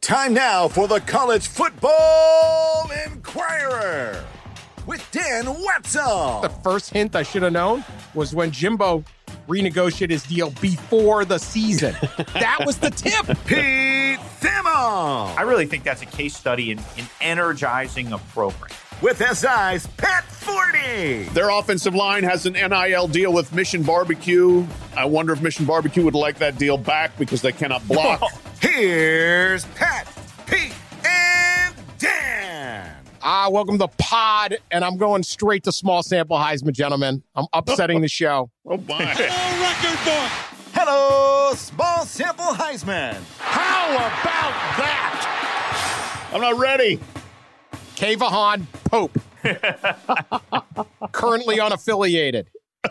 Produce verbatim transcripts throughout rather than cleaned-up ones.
Time now for the College Football Inquirer with Dan Wetzel. The first hint I should have known was when Jimbo renegotiated his deal before the season. That was the tip. Pete Thamel. I really think that's a case study in, in energizing a program. With S I's Pat Forty. Their offensive line has an N I L deal with Mission Barbecue. I wonder if Mission Barbecue would like that deal back because they cannot block. Here's Pat, Pete, and Dan. Ah, welcome to the pod, and I'm going straight to small sample Heisman, gentlemen. I'm upsetting the show. Oh, my. All record book. Hello, small sample Heisman. How about that? I'm not ready. Kayvon Pope. Currently unaffiliated.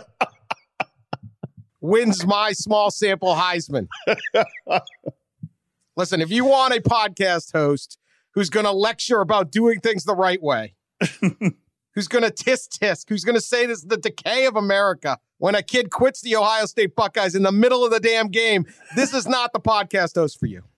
Wins my small sample Heisman. Listen, if you want a podcast host who's going to lecture about doing things the right way, who's going to tisk-tisk, who's going to say this is the decay of America when a kid quits the Ohio State Buckeyes in the middle of the damn game, this is not the podcast host for you.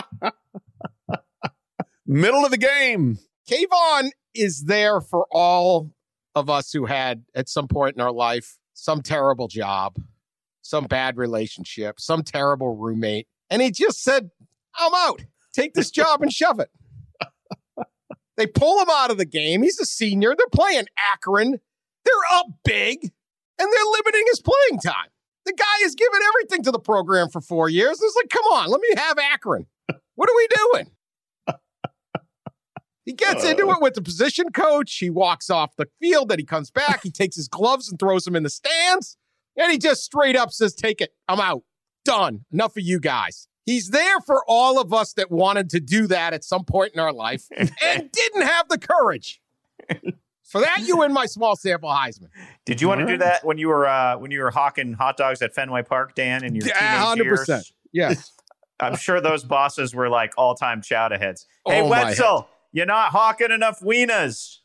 Middle of the game. Kayvon is there for all of us who had, at some point in our life, some terrible job, some bad relationship, some terrible roommate. And he just said, I'm out. Take this job and shove it. They pull him out of the game. He's a senior. They're playing Akron. They're up big, and they're limiting his playing time. The guy has given everything to the program for four years. It's like, come on, let me have Akron. What are we doing? He gets uh, into it with the position coach. He walks off the field. Then he comes back. He takes his gloves and throws them in the stands. And he just straight up says, take it. I'm out. Done. Enough of you guys. He's there for all of us that wanted to do that at some point in our life and didn't have the courage. For that, you win my small sample Heisman. Did you want to do that when you were uh, when you were hawking hot dogs at Fenway Park, Dan, in your teenage yeah, one hundred percent. Years? Yes. I'm sure those bosses were like all-time chowder heads. Hey, oh Wetzel, you're not hawking enough wieners.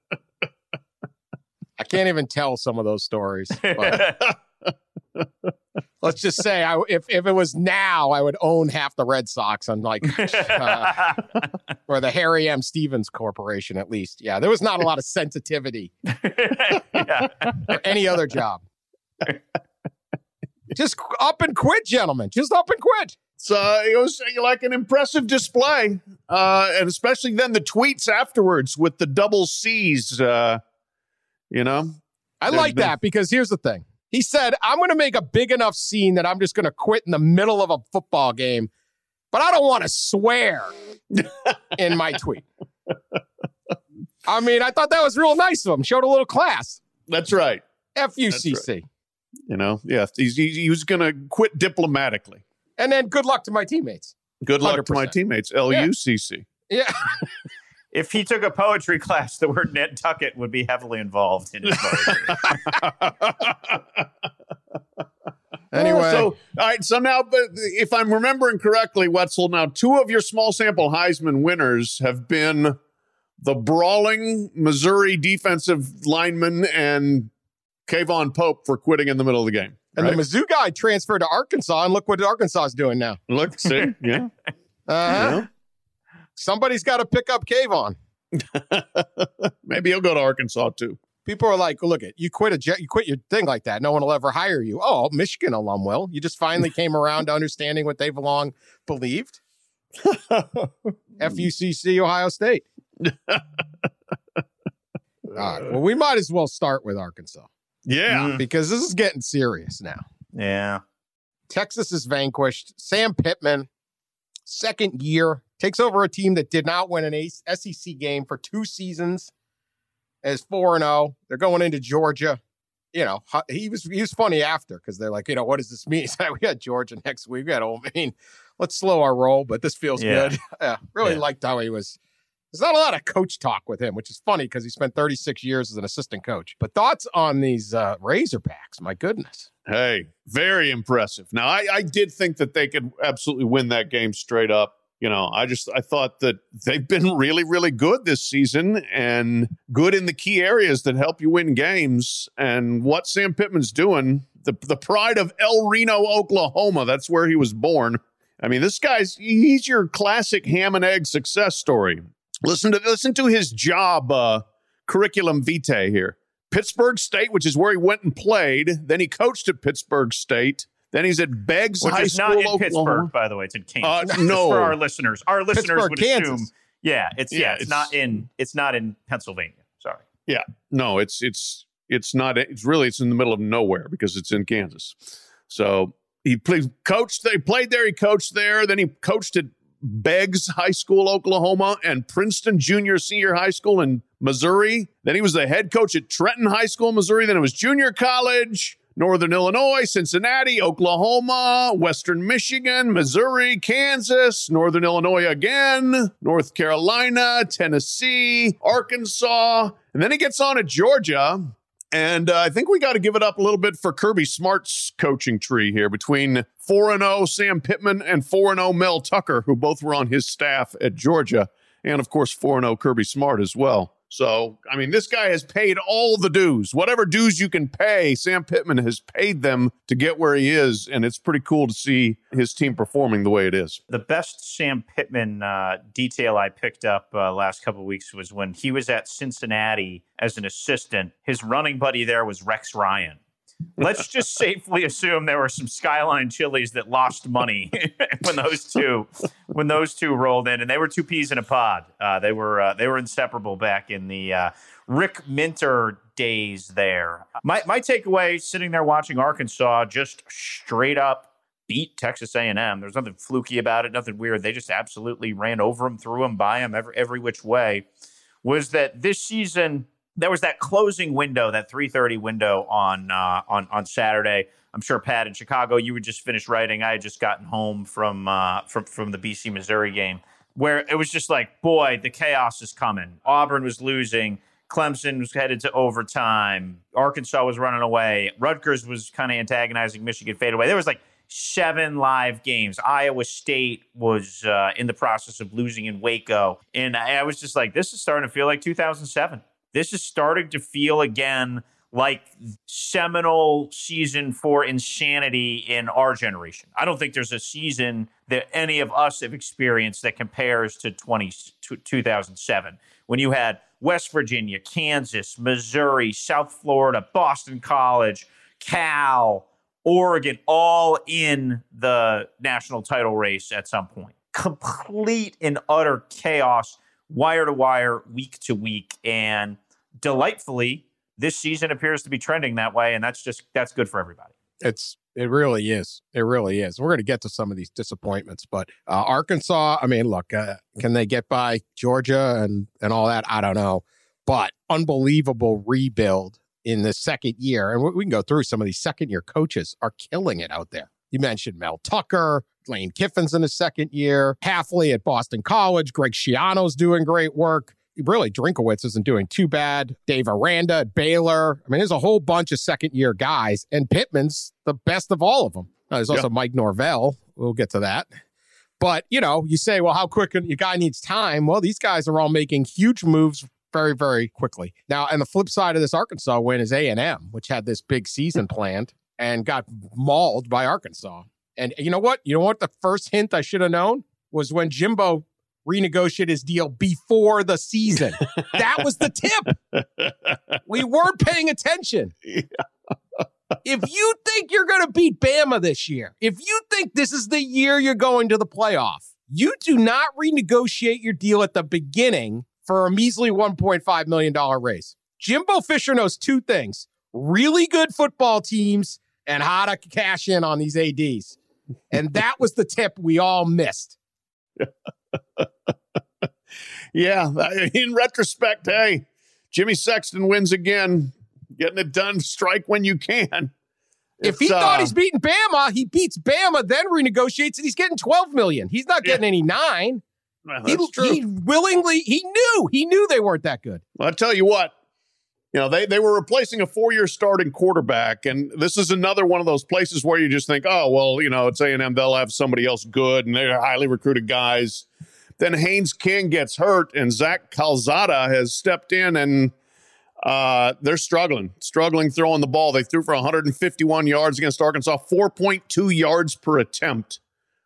I can't even tell some of those stories. But let's just say, I, if if it was now, I would own half the Red Sox, unlike uh, or the Harry M. Stevens Corporation, at least. Yeah, there was not a lot of sensitivity Yeah. or any other job. Just up and quit, gentlemen. Just up and quit. So it was like an impressive display, uh, and especially then the tweets afterwards with the double C's. Uh, you know, I like the, that because here's the thing. He said, I'm going to make a big enough scene that I'm just going to quit in the middle of a football game, but I don't want to swear in my tweet. I mean, I thought that was real nice of him. Showed a little class. That's right. F U C C. Right. You know, yeah, he's, he, he was going to quit diplomatically. And then good luck to my teammates. Good luck one hundred percent. to my teammates. L U C C. Yeah. If he took a poetry class, the word Nantucket would be heavily involved in his poetry. Anyway. So, all right. So now, but if I'm remembering correctly, Wetzel, now two of your small sample Heisman winners have been the brawling Missouri defensive lineman and Kayvon Pope for quitting in the middle of the game. And right? the Mizzou guy transferred to Arkansas, and look what Arkansas is doing now. Look, see, yeah. Uh-huh. Yeah. Somebody's got to pick up Kayvon. Maybe he'll go to Arkansas too. People are like, look, it you quit a jet, you quit your thing like that. No one will ever hire you. Oh, Michigan alum will. You just finally came around to understanding what they've long believed. F U C C, Ohio State. All right. Well, we might as well start with Arkansas. Yeah. Because this is getting serious now. Yeah. Texas is vanquished. Sam Pittman, second year, takes over a team that did not win an S E C game for two seasons as four and oh. They're going into Georgia. You know, he was he was funny after because they're like, you know, what does this mean? We got Georgia next week. We got, I mean, let's slow our roll, but this feels yeah. good. Yeah, really yeah. liked how he was. There's not a lot of coach talk with him, which is funny because he spent thirty-six years as an assistant coach. But thoughts on these uh, Razorbacks? My goodness. Hey, very impressive. Now, I, I did think that they could absolutely win that game straight up. You know, I just I thought that they've been really, really good this season and good in the key areas that help you win games. And what Sam Pittman's doing, the the pride of El Reno, Oklahoma, that's where he was born. I mean, this guy's, he's your classic ham and egg success story. Listen to listen to his job uh, curriculum vitae here. Pittsburgh State, which is where he went and played. Then he coached at Pittsburgh State. Then he's at Beggs Which High is School, not in Oklahoma. Pittsburgh, by the way. It's in Kansas. Uh, no. For our listeners. Our listeners Pittsburgh, would Kansas. assume. Yeah, it's yeah, Yeah, it's, it's- not in it's not in Pennsylvania. Sorry. Yeah, no, it's it's it's not. It's really it's in the middle of nowhere because it's in Kansas. So he played, coached. They played there. He coached there. Then he coached at Beggs High School, Oklahoma, and Princeton Junior Senior High School in Missouri. Then he was the head coach at Trenton High School, Missouri. Then it was junior college, Northern Illinois, Cincinnati, Oklahoma, Western Michigan, Missouri, Kansas, Northern Illinois again, North Carolina, Tennessee, Arkansas. And then he gets on at Georgia. And uh, I think we got to give it up a little bit for Kirby Smart's coaching tree here between four and oh Sam Pittman and four and oh Mel Tucker, who both were on his staff at Georgia. And, of course, four and oh Kirby Smart as well. So, I mean, this guy has paid all the dues. Whatever dues you can pay, Sam Pittman has paid them to get where he is, and it's pretty cool to see his team performing the way it is. The best Sam Pittman uh, detail I picked up uh, last couple of weeks was when he was at Cincinnati as an assistant. His running buddy there was Rex Ryan. Let's just safely assume there were some Skyline Chilies that lost money when those two when those two rolled in, and they were two peas in a pod. Uh, they were uh, they were inseparable back in the uh, Rick Minter days. There, my my takeaway sitting there watching Arkansas just straight up beat Texas A and M. There's nothing fluky about it, nothing weird. They just absolutely ran over them, threw them by them every every which way. Was that this season? There was that closing window, that three thirty window on uh, on on Saturday. I'm sure, Pat, in Chicago, you would just finish writing. I had just gotten home from uh, from from the B C Missouri game, where it was just like, boy, the chaos is coming. Auburn was losing. Clemson was headed to overtime. Arkansas was running away. Rutgers was kind of antagonizing Michigan fade away. There was like seven live games. Iowa State was uh, in the process of losing in Waco. And I, I was just like, this is starting to feel like two thousand seven. This is starting to feel again like seminal season for insanity in our generation. I don't think there's a season that any of us have experienced that compares to twenty, two thousand seven, when you had West Virginia, Kansas, Missouri, South Florida, Boston College, Cal, Oregon, all in the national title race at some point. Complete and utter chaos, wire to wire, week to week. And delightfully, this season appears to be trending that way. And that's just, that's good for everybody. It's, it really is. It really is. We're going to get to some of these disappointments, but uh, Arkansas, I mean, look, uh, can they get by Georgia and, and all that? I don't know, but unbelievable rebuild in the second year. And we can go through some of these second year coaches are killing it out there. You mentioned Mel Tucker, Lane Kiffin's in his second year, Halfley at Boston College, Greg Schiano's doing great work. Really, Drinkowitz isn't doing too bad. Dave Aranda at Baylor. I mean, there's a whole bunch of second-year guys, and Pittman's the best of all of them. Now, there's also yeah. Mike Norvell. We'll get to that. But, you know, you say, well, how quick can, your guy needs time? Well, these guys are all making huge moves very, very quickly. Now, and the flip side of this Arkansas win is A and M, which had this big season planned and got mauled by Arkansas. And you know what? You know what the first hint I should have known was when Jimbo renegotiate his deal before the season. That was the tip. We weren't paying attention. Yeah. If you think you're going to beat Bama this year, if you think this is the year you're going to the playoff, you do not renegotiate your deal at the beginning for a measly one point five million dollars raise. Jimbo Fisher knows two things: really good football teams and how to cash in on these A Ds. And that was the tip we all missed. Yeah, in retrospect, hey, Jimmy Sexton wins again, getting it done. Strike when you can. If he uh, thought he's beating Bama, he beats Bama, then renegotiates, and he's getting twelve million dollars. He's not getting yeah. any nine. Well, that's he, true. He willingly, he knew, he knew they weren't that good. Well, I tell you what, you know, they, they were replacing a four-year starting quarterback, and this is another one of those places where you just think, oh, well, you know, it's A and M, they'll have somebody else good, and they're highly recruited guys. Then Haynes King gets hurt, and Zach Calzada has stepped in, and uh, they're struggling, struggling throwing the ball. They threw for one hundred fifty-one yards against Arkansas, four point two yards per attempt,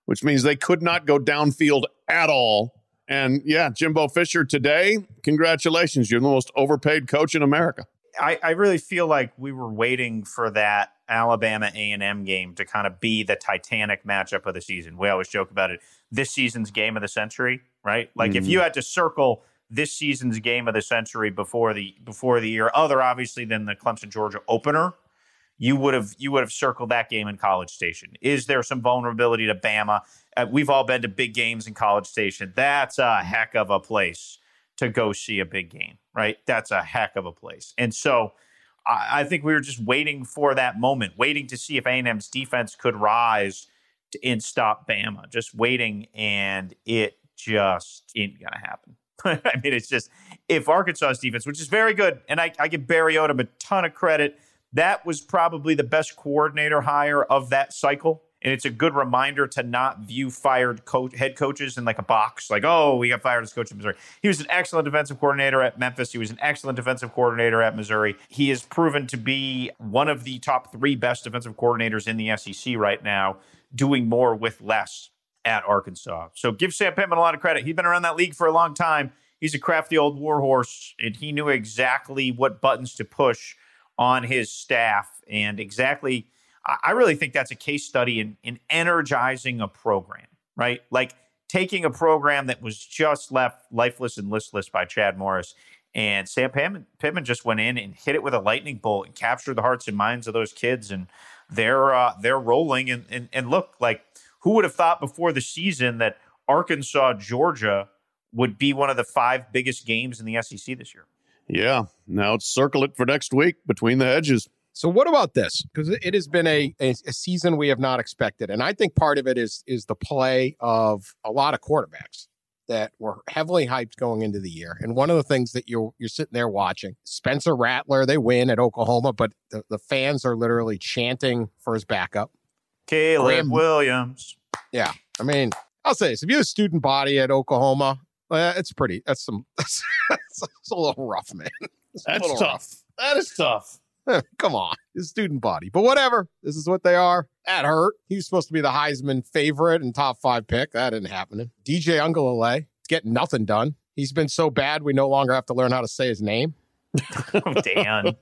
which means they could not go downfield at all. And yeah, Jimbo Fisher today, congratulations. You're the most overpaid coach in America. I, I really feel like we were waiting for that Alabama A and M game to kind of be the Titanic matchup of the season. We always joke about it. This season's game of the century, right? Like mm-hmm. if you had to circle this season's game of the century before the before the year, other obviously than the Clemson Georgia opener, you would have you would have circled that game in College Station. Is there some vulnerability to Bama? Uh, we've all been to big games in College Station. That's a heck of a place to go see a big game, right? That's a heck of a place. And so I, I think we were just waiting for that moment, waiting to see if A and M's defense could rise to, and stop Bama. Just waiting, and it just ain't going to happen. I mean, it's just, if Arkansas's defense, which is very good, and I, I give Barry Odom a ton of credit, that was probably the best coordinator hire of that cycle. And it's a good reminder to not view fired coach, head coaches in like a box. Like, oh, we got fired as coach in Missouri. He was an excellent defensive coordinator at Memphis. He was an excellent defensive coordinator at Missouri. He is proven to be one of the top three best defensive coordinators in the S E C right now, doing more with less at Arkansas. So give Sam Pittman a lot of credit. He's been around that league for a long time. He's a crafty old warhorse, and he knew exactly what buttons to push on his staff, and exactly, I really think that's a case study in, in energizing a program, right? Like taking a program that was just left lifeless and listless by Chad Morris, and Sam Pittman, Pittman just went in and hit it with a lightning bolt and captured the hearts and minds of those kids, and they're uh, they're rolling. And, and and look, like, who would have thought before the season that Arkansas, Georgia would be one of the five biggest games in the S E C this year? Yeah. Now circle it for next week between the hedges. So what about this? Because it has been a, a, a season we have not expected. And I think part of it is is the play of a lot of quarterbacks that were heavily hyped going into the year. And one of the things that you're, you're sitting there watching, Spencer Rattler, they win at Oklahoma, but the, the fans are literally chanting for his backup. Caleb Graham Williams. Yeah. I mean, I'll say this. If you have a student body at Oklahoma, uh, it's pretty, that's some, that's, that's a little rough, man. It's that's tough. Rough. That is tough. Come on, his student body. But whatever. This is what they are. That hurt. He was supposed to be the Heisman favorite and top five pick. That didn't happen. D J Uiagalelei, getting nothing done. He's been so bad, we no longer have to learn how to say his name. Oh, Dan.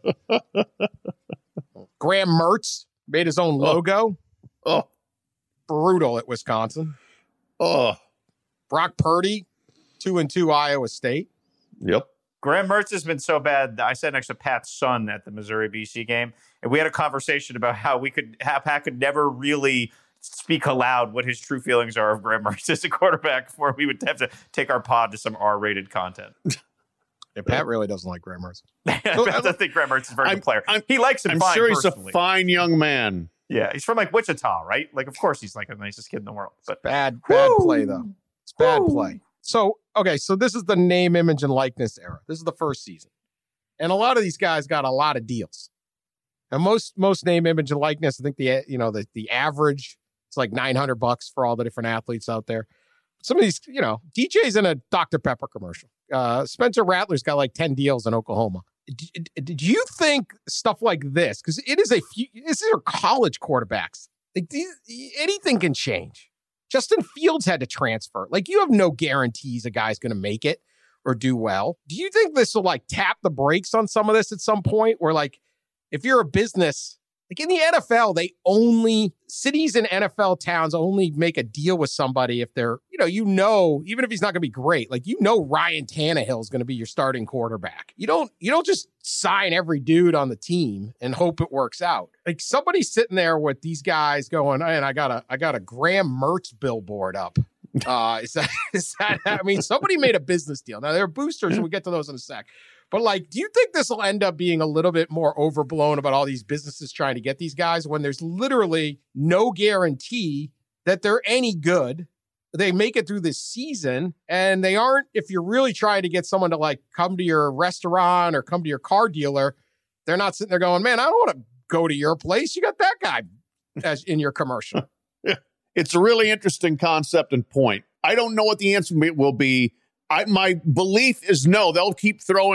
Graham Mertz made his own logo. Oh. oh. Brutal at Wisconsin. Oh. Brock Purdy, two and two Iowa State. Yep. Graham Mertz has been so bad. I sat next to Pat's son at the Missouri B C game, and we had a conversation about how we could have Pat could never really speak aloud what his true feelings are of Graham Mertz as a quarterback before we would have to take our pod to some R-rated content. Yeah, Pat really doesn't like Graham Mertz. So, I don't think Graham Mertz is a very I'm, good player. I'm, he likes him I'm fine sure he's personally. a fine young man. Yeah, he's from like Wichita, right? Like, of course he's like the nicest kid in the world. But it's bad, bad Woo! play, though. It's bad Woo! play. So, okay, so this is the name, image, and likeness era. This is the first season. And a lot of these guys got a lot of deals. And most most name, image, and likeness, I think the you know the the average it's like nine hundred bucks for all the different athletes out there. Some of these, you know, D J's in a Doctor Pepper commercial. Uh, Spencer Rattler's got like ten deals in Oklahoma. Did, did you think stuff like this, because it is a few, these are college quarterbacks. Like these, anything can change. Justin Fields had to transfer. Like, you have no guarantees a guy's going to make it or do well. Do you think this will like tap the brakes on some of this at some point? Or like, if you're a business, like in the N F L, they only, cities and N F L towns only make a deal with somebody if they're, you know, you know, even if he's not going to be great, like, you know, Ryan Tannehill is going to be your starting quarterback. You don't, you don't just sign every dude on the team and hope it works out. Like, somebody's sitting there with these guys going, and I got a, I got a Graham Mertz billboard up. Uh, is that, is that, I mean, somebody made a business deal. Now, there are boosters, and we'll get to those in a sec. But, like, do you think this will end up being a little bit more overblown about all these businesses trying to get these guys when there's literally no guarantee that they're any good? They make it through this season, and they aren't, if you're really trying to get someone to, like, come to your restaurant or come to your car dealer, they're not sitting there going, man, I don't want to go to your place. You got that guy as in your commercial. It's a really interesting concept and point. I don't know what the answer will be. I, my belief is no, they'll keep throwing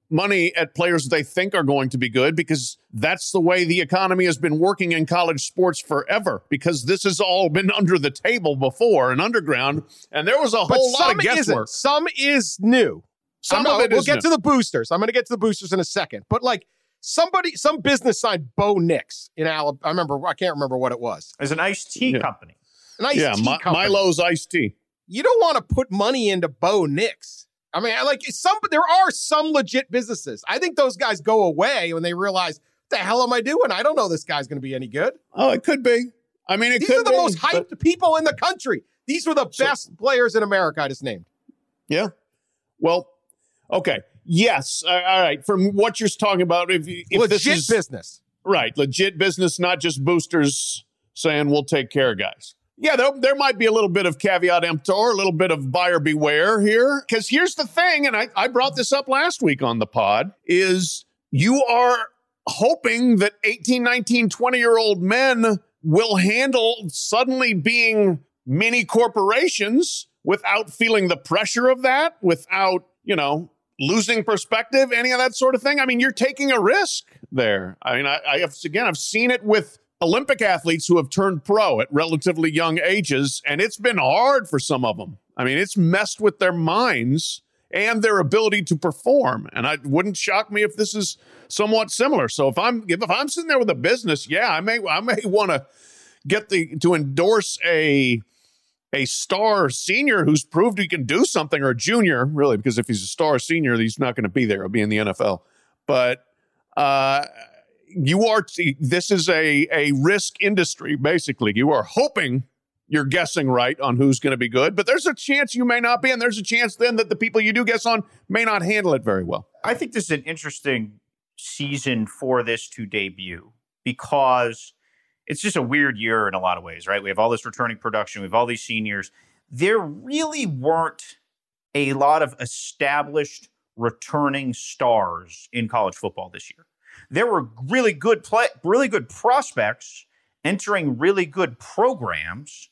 money at players they think are going to be good, because that's the way the economy has been working in college sports forever, because this has all been under the table before and underground, and there was a but whole lot of some isn't. guesswork. Some is new. Some I'm, of it we'll is get new. to the boosters. I'm going to get to the boosters in a second. But like somebody, some business signed Bo Nix in Alabama. I remember, I can't remember what it was. As an iced tea Yeah. company. An iced Yeah, tea Mi- company. Milo's iced tea. You don't want to put money into Bo Nix. I mean, like some, there are some legit businesses. I think those guys go away when they realize, what the hell am I doing? I don't know this guy's going to be any good. Oh, it could be. I mean, it These could are the be, most hyped but- people in the country. These were the So- best players in America I just named. Yeah. Well, okay. Yes. Uh, all right. From what you're talking about, if, if Legit this is business. right, legit business, not just boosters saying we'll take care of guys. Yeah, there, there might be a little bit of caveat emptor, a little bit of buyer beware here. Because here's the thing, and I, I brought this up last week on the pod, is you are hoping that eighteen, nineteen, twenty-year-old men will handle suddenly being mini corporations without feeling the pressure of that, without, you know, losing perspective, any of that sort of thing. I mean, you're taking a risk there. I mean, I, I have, again, I've seen it with Olympic athletes who have turned pro at relatively young ages, and it's been hard for some of them. I mean, it's messed with their minds and their ability to perform. And it wouldn't shock me if this is somewhat similar. So if I'm if I'm sitting there with a business, yeah, I may I may want to get the to endorse a a star senior who's proved he can do something, or a junior, really, because if he's a star senior, he's not going to be there. He'll be in the N F L. But uh you are, this is a, a risk industry, basically. You are hoping you're guessing right on who's going to be good, but there's a chance you may not be, and there's a chance then that the people you do guess on may not handle it very well. I think this is an interesting season for this to debut, because it's just a weird year in a lot of ways, right? We have all this returning production. We have all these seniors. There really weren't a lot of established returning stars in college football this year. There were really good play, really good prospects entering really good programs,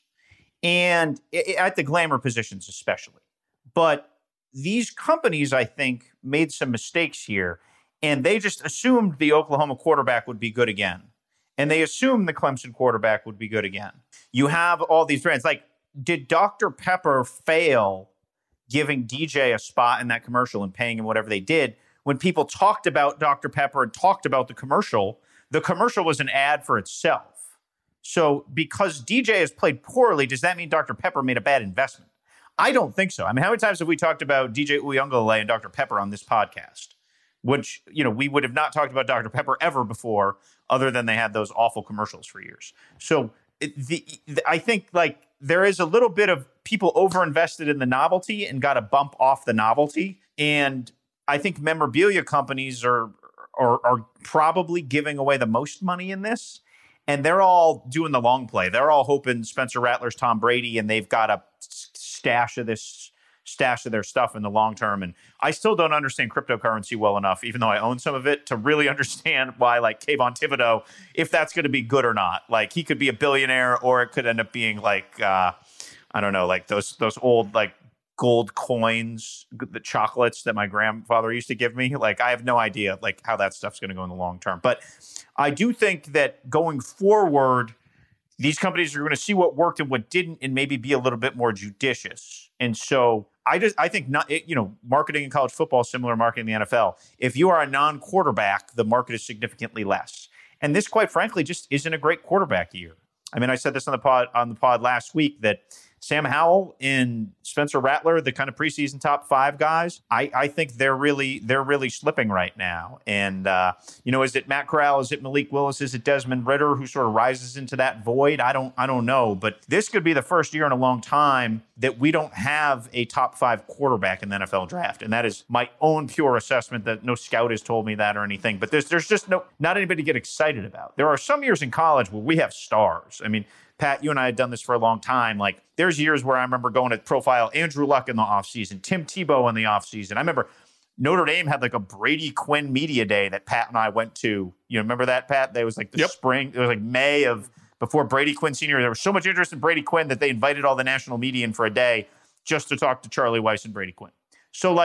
and at the glamour positions especially. But these companies, I think, made some mistakes here, and they just assumed the Oklahoma quarterback would be good again. And they assumed the Clemson quarterback would be good again. You have all these brands. Like, did Doctor Pepper fail giving D J a spot in that commercial and paying him whatever they did? When people talked about Doctor Pepper and talked about the commercial, the commercial was an ad for itself. So because D J has played poorly, does that mean Doctor Pepper made a bad investment? I don't think so. I mean, how many times have we talked about D J Uyunglele and Doctor Pepper on this podcast? Which, you know, we would have not talked about Doctor Pepper ever before, other than they had those awful commercials for years. So it, the, the, I think, like, there is a little bit of people overinvested in the novelty and got a bump off the novelty. And I think memorabilia companies are, are are probably giving away the most money in this, and they're all doing the long play. They're all hoping Spencer Rattler's Tom Brady, and they've got a stash of this stash of their stuff in the long term. And I still don't understand cryptocurrency well enough, even though I own some of it, to really understand why, like, Kayvon Thibodeau, if that's going to be good or not. Like, he could be a billionaire, or it could end up being like, uh, I don't know, like those those old, like, gold coins, the chocolates that my grandfather used to give me. Like, I have no idea, like, how that stuff's going to go in the long term. But I do think that going forward, these companies are going to see what worked and what didn't, and maybe be a little bit more judicious. And so I just, I think not, it, you know, marketing in college football is similar to marketing in the N F L. If you are a non-quarterback, the market is significantly less. And this, quite frankly, just isn't a great quarterback year. I mean, I said this on the pod on the pod last week that Sam Howell and Spencer Rattler, the kind of preseason top five guys, I, I think they're really they're really slipping right now. And, uh, you know, is it Matt Corral? Is it Malik Willis? Is it Desmond Ridder who sort of rises into that void? I don't I don't know. But this could be the first year in a long time that we don't have a top five quarterback in the N F L draft. And that is my own pure assessment. That no scout has told me that or anything. But there's, there's just no not anybody to get excited about. There are some years in college where we have stars. I mean, Pat, you and I had done this for a long time. Like, there's years where I remember going to profile Andrew Luck in the offseason, Tim Tebow in the offseason. I remember Notre Dame had like a Brady Quinn media day that Pat and I went to. You remember that, Pat? That was like the Yep. spring. It was like May of before Brady Quinn Senior. There was so much interest in Brady Quinn that they invited all the national media in for a day just to talk to Charlie Weiss and Brady Quinn. So, like,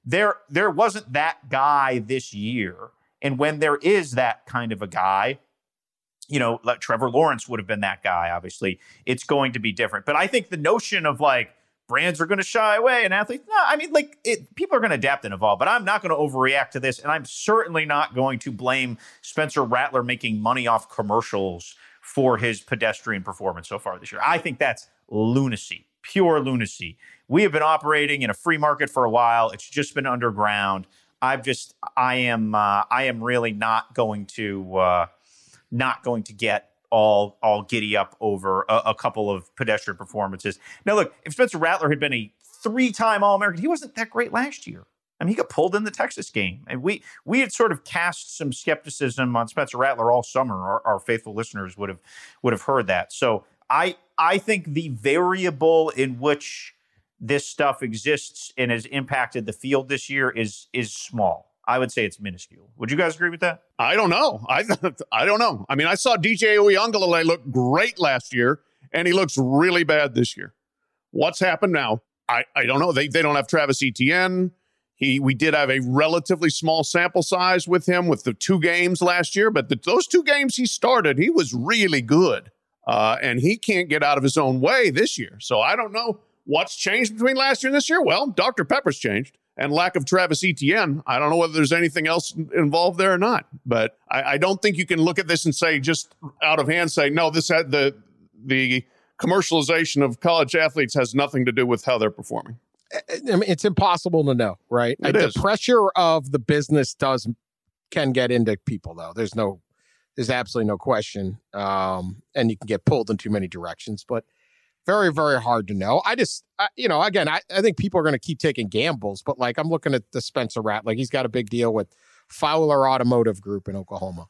there there wasn't that guy this year. And when there is that kind of a guy, you know, like Trevor Lawrence would have been that guy, obviously, it's going to be different. But I think the notion of like brands are going to shy away and athletes, no, I mean, like it, people are going to adapt and evolve, but I'm not going to overreact to this. And I'm certainly not going to blame Spencer Rattler making money off commercials for his pedestrian performance so far this year. I think that's lunacy, pure lunacy. We have been operating in a free market for a while. It's just been underground. I've just, I am, uh, I am really not going to, uh, not going to get all, all giddy up over a, a couple of pedestrian performances. Now, look, if Spencer Rattler had been a three-time All-American, he wasn't that great last year. I mean, he got pulled in the Texas game, and we we had sort of cast some skepticism on Spencer Rattler all summer. Our, our faithful listeners would have would have heard that. So I I think the variable in which this stuff exists and has impacted the field this year is is small. I would say it's minuscule. Would you guys agree with that? I don't know. I I don't know. I mean, I saw D J Uyunglele look great last year, and he looks really bad this year. What's happened now? I, I don't know. They they don't have Travis Etienne. He, we did have a relatively small sample size with him with the two games last year, but the, those two games he started, he was really good. Uh, and he can't get out of his own way this year. So I don't know what's changed between last year and this year. Well, Doctor Pepper's changed, and lack of Travis Etienne. I don't know whether there's anything else involved there or not. But I, I don't think you can look at this and say, just out of hand, say, no, this had the the commercialization of college athletes has nothing to do with how they're performing. I mean, it's impossible to know, right? It the is. pressure of the business does can get into people, though. There's no, there's absolutely no question, um, and you can get pulled in too many directions. But very, very hard to know. I just, I, you know, again, I, I think people are going to keep taking gambles. But like, I'm looking at the Spencer Rattler. He's got a big deal with Fowler Automotive Group in Oklahoma.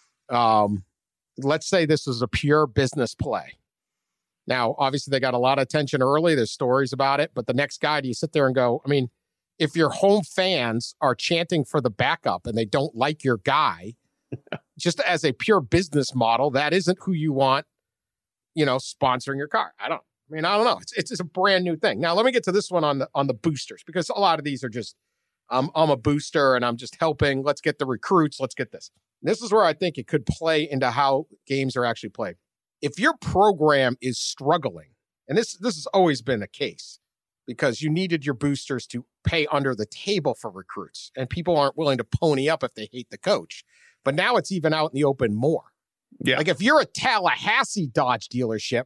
Um, let's say this is a pure business play. Now, obviously, they got a lot of attention early. There's stories about it. But the next guy, do you sit there and go, I mean, if your home fans are chanting for the backup and they don't like your guy, just as a pure business model, that isn't who you want, you know, sponsoring your car. I don't, I mean, I don't know. It's, it's, it's a brand new thing. Now, let me get to this one on the, on the boosters, because a lot of these are just, um, I'm a booster and I'm just helping. Let's get the recruits. Let's get this. And this is where I think it could play into how games are actually played. If your program is struggling, and this this has always been the case, because you needed your boosters to pay under the table for recruits, and people aren't willing to pony up if they hate the coach. But now it's even out in the open more. Yeah. Like if you're a Tallahassee Dodge dealership,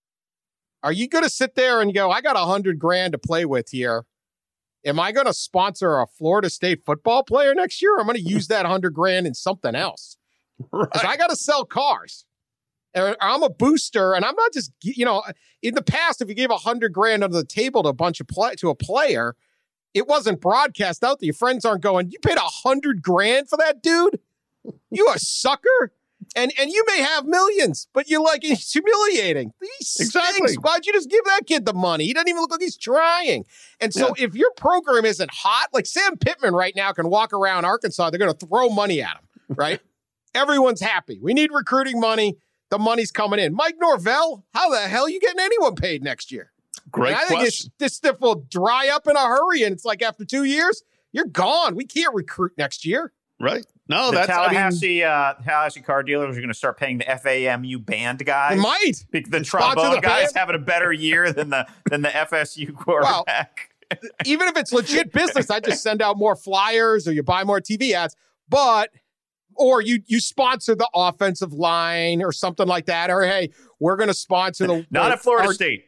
are you going to sit there and go, I got a hundred grand to play with here. Am I going to sponsor a Florida State football player next year? Or I'm going to use that hundred grand in something else. Because Right. I got to sell cars. And I'm a booster, and I'm not just, you know, in the past, if you gave a hundred grand under the table to a bunch of play to a player, it wasn't broadcast out there. Your friends aren't going, you paid a hundred grand for that dude? You a sucker? And and you may have millions, but you're like, it's humiliating. He stinks. Exactly. Why'd you just give that kid the money? He doesn't even look like he's trying. And so Yeah. if your program isn't hot, like Sam Pittman right now can walk around Arkansas, they're going to throw money at him, right? Everyone's happy. We need recruiting money. The money's coming in. Mike Norvell, how the hell are you getting anyone paid next year? Great And I think question. it's, this stuff will dry up in a hurry, and it's like after two years, you're gone. We can't recruit next year. Right. No, the that's I mean, Tallahassee uh, Tallahassee car dealers are going to start paying the F A M U band They guys. might. Be- The Sponsor trombone the guys band? having a better year than the than the F S U quarterback. Even if it's legit business, I just send out more flyers or you buy more T V ads. But or you you sponsor the offensive line or something like that. Or hey, we're going to sponsor the Not the- at Florida our- State.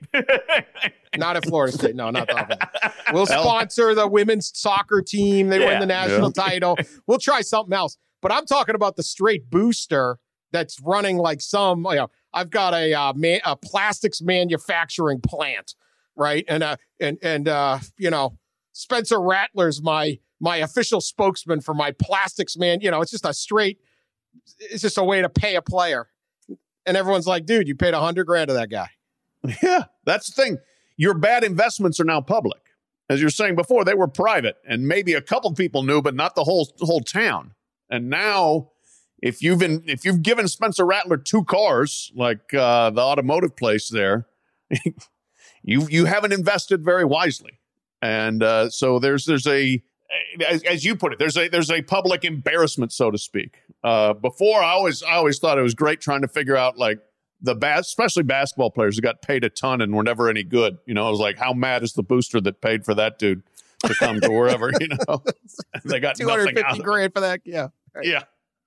Not at Florida State. No, not the offense. We'll sponsor the women's soccer team. They Yeah. win the national title. We'll try something else. But I'm talking about the straight booster that's running like some, you know, I've got a uh, man, a plastics manufacturing plant, right? And uh and and uh you know, Spencer Rattler's my my official spokesman for my plastics man. You know, it's just a straight. It's just a way to pay a player, and everyone's like, dude, you paid a hundred grand to that guy. Yeah, that's the thing. Your bad investments are now public. As you're saying before, they were private, and maybe a couple people knew, but not the whole whole town. And now, if you've been, if you've given Spencer Rattler two cars, like uh, the automotive place there, you you haven't invested very wisely. And uh, so there's there's a as, as you put it, there's a there's a public embarrassment, so to speak. Uh, before, I always I always thought it was great trying to figure out like the bas- especially basketball players who got paid a ton and were never any good. You know, I was like, how mad is the booster that paid for that dude to come to wherever? You know, they got two hundred fifty nothing grand for that. Yeah, right. yeah,